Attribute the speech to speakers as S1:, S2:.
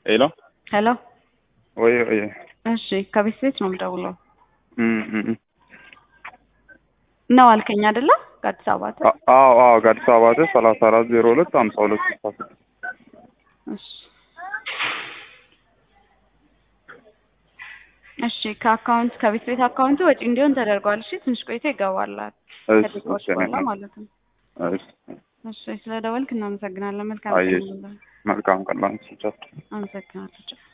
S1: ሄሎ
S2: ሄሎ
S1: ወይ ወይ
S2: እሺ ከቤት ቤት ነው የምደውለው
S1: እም
S2: ነው አልከኝ አይደለ? ከአዲስ አበባ
S1: አዎ ከአዲስ አበባ 3402 52
S2: እሺ እሺ ከአካውንት ከቤት ቤት አካውንት ወጪ እንዲሆን ተደርጓል። እሺ ትንሽ ቆይቶ ይገባላል። ከደቂቃዎች በኋላ ማለት ነው። እሺ ስለደወልክ እናመሰግናለን። መልካም ቀን።
S1: መልካም ቀን ላንቺ።
S2: አመሰግናለሁ።